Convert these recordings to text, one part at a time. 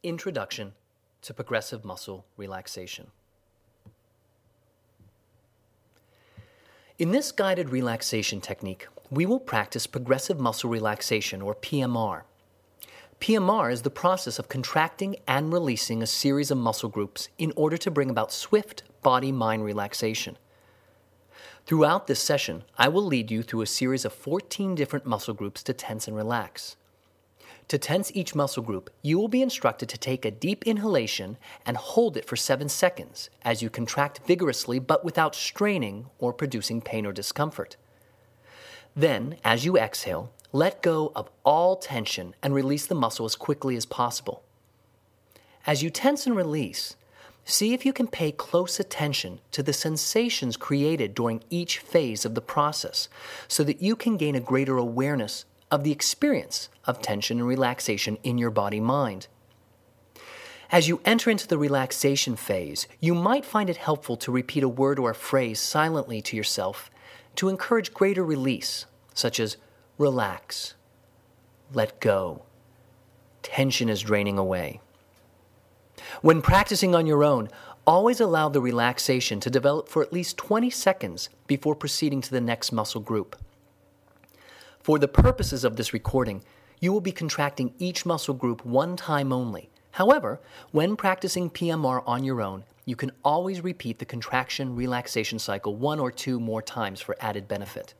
Introduction to Progressive Muscle Relaxation. In this guided relaxation technique, we will practice progressive muscle relaxation, or PMR. PMR is the process of contracting and releasing a series of muscle groups in order to bring about swift body-mind relaxation. Throughout this session, I will lead you through a series of 14 different muscle groups to tense and relax. To tense each muscle group, you will be instructed to take a deep inhalation and hold it for 7 seconds as you contract vigorously but without straining or producing pain or discomfort. Then, as you exhale, let go of all tension and release the muscle as quickly as possible. As you tense and release, see if you can pay close attention to the sensations created during each phase of the process so that you can gain a greater awareness of the experience of tension and relaxation in your body-mind. As you enter into the relaxation phase, you might find it helpful to repeat a word or a phrase silently to yourself to encourage greater release, such as relax, let go, tension is draining away. When practicing on your own, always allow the relaxation to develop for at least 20 seconds before proceeding to the next muscle group. For the purposes of this recording, you will be contracting each muscle group one time only. However, when practicing PMR on your own, you can always repeat the contraction-relaxation cycle 1 or 2 more times for added benefit.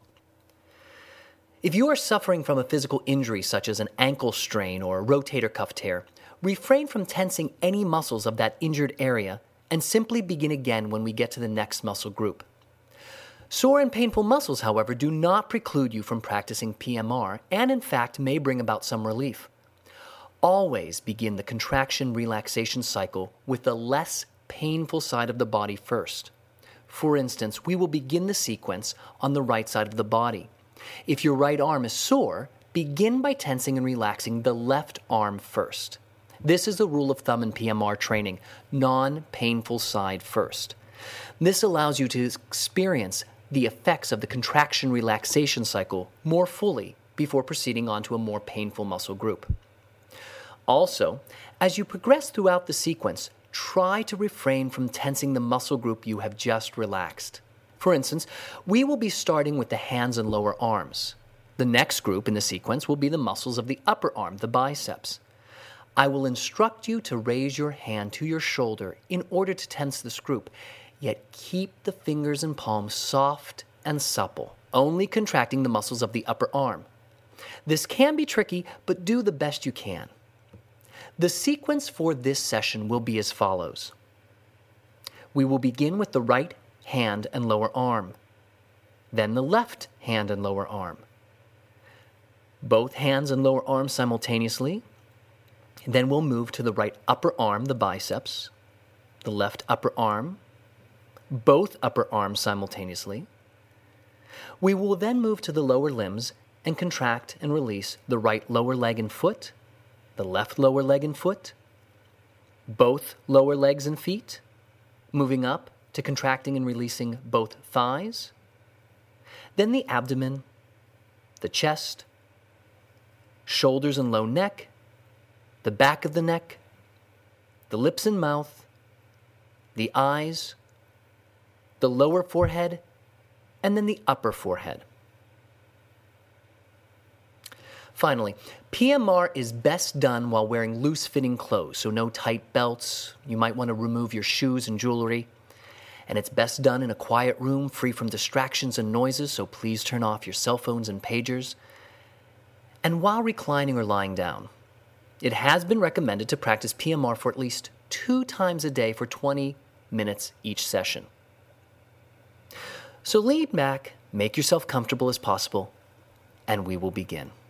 If you are suffering from a physical injury such as an ankle strain or a rotator cuff tear, refrain from tensing any muscles of that injured area and simply begin again when we get to the next muscle group. Sore and painful muscles, however, do not preclude you from practicing PMR and, in fact, may bring about some relief. Always begin the contraction-relaxation cycle with the less painful side of the body first. For instance, we will begin the sequence on the right side of the body. If your right arm is sore, begin by tensing and relaxing the left arm first. This is the rule of thumb in PMR training, non-painful side first. This allows you to experience the effects of the contraction-relaxation cycle more fully before proceeding on to a more painful muscle group. Also, as you progress throughout the sequence, try to refrain from tensing the muscle group you have just relaxed. For instance, we will be starting with the hands and lower arms. The next group in the sequence will be the muscles of the upper arm, the biceps. I will instruct you to raise your hand to your shoulder in order to tense this group, yet keep the fingers and palms soft and supple, only contracting the muscles of the upper arm. This can be tricky, but do the best you can. The sequence for this session will be as follows. We will begin with the right hand and lower arm, then the left hand and lower arm, both hands and lower arms simultaneously. Then we'll move to the right upper arm, the biceps, the left upper arm, both upper arms simultaneously. We will then move to the lower limbs and contract and release the right lower leg and foot, the left lower leg and foot, both lower legs and feet, moving up to contracting and releasing both thighs, then the abdomen, the chest, shoulders and low neck, the back of the neck, the lips and mouth, the eyes, the lower forehead, and then the upper forehead. Finally, PMR is best done while wearing loose-fitting clothes, so no tight belts. You might want to remove your shoes and jewelry. And it's best done in a quiet room, free from distractions and noises, so please turn off your cell phones and pagers. And while reclining or lying down. It has been recommended to practice PMR for at least 2 times a day for 20 minutes each session. So lean back, make yourself comfortable as possible, and we will begin.